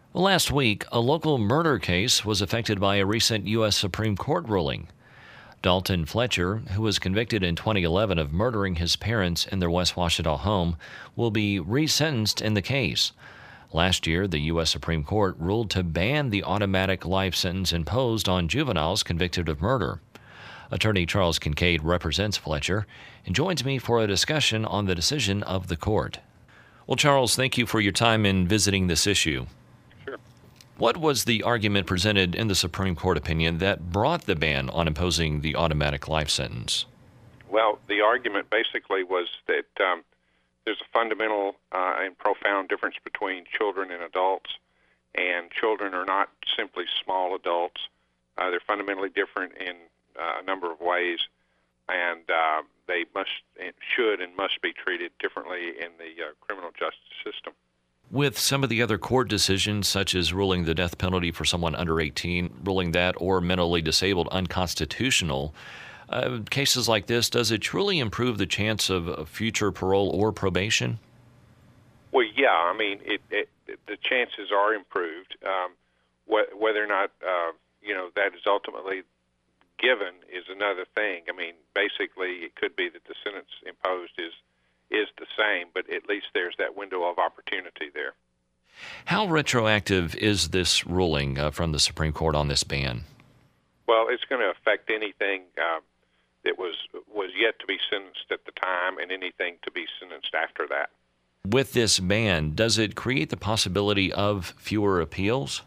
Well, last week, a local murder case was affected by a recent U.S. Supreme Court ruling. Dalton Fletcher, who was convicted in 2011 of murdering his parents in their West Washita home, will be resentenced in the case. Last year, the U.S. Supreme Court ruled to ban the automatic life sentence imposed on juveniles convicted of murder. Attorney Charles Kincaid represents Fletcher and joins me for a discussion on the decision of the court. Well, Charles, thank you for your time in visiting this issue. Sure. What was the argument presented in the Supreme Court opinion that brought the ban on imposing the automatic life sentence? Well, the argument basically was that there's a fundamental and profound difference between children and adults, and children are not simply small adults. They're fundamentally different in a number of ways, and they should and must be treated differently in the criminal justice system. With some of the other court decisions, such as ruling the death penalty for someone under 18, ruling that or mentally disabled unconstitutional, cases like this, does it truly improve the chance of future parole or probation? Well, yeah. I mean, the chances are improved. Whether or not that is ultimately given is another thing. I mean, basically, it could be that the sentence imposed is the same, but at least there's that window of opportunity there. How retroactive is this ruling from the Supreme Court on this ban? Well, it's going to affect anything that was yet to be sentenced at the time and anything to be sentenced after that. With this ban, does it create the possibility of fewer appeals?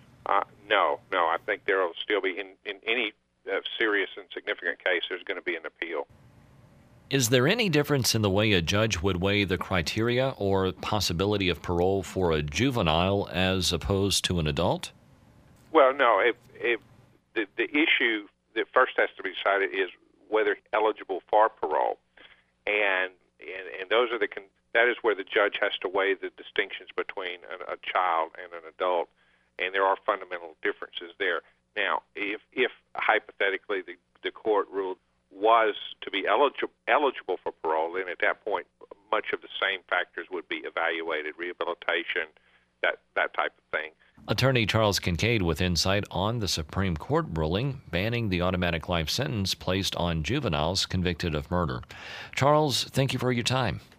No. I think there will still be, in any serious and significant case, there's going to be an appeal. Is there any difference in the way a judge would weigh the criteria or possibility of parole for a juvenile as opposed to an adult? Well, no. If the issue that first has to be decided is whether eligible for parole, and those are that is where the judge has to weigh the distinctions between a child and an adult, and there are fundamental differences there. Now, if hypothetically the court ruled was to be eligible for parole, then at that point much of the same factors would be evaluated: rehabilitation, that type of thing. Attorney Charles Kincaid with insight on the Supreme Court ruling banning the automatic life sentence placed on juveniles convicted of murder. Charles, thank you for your time.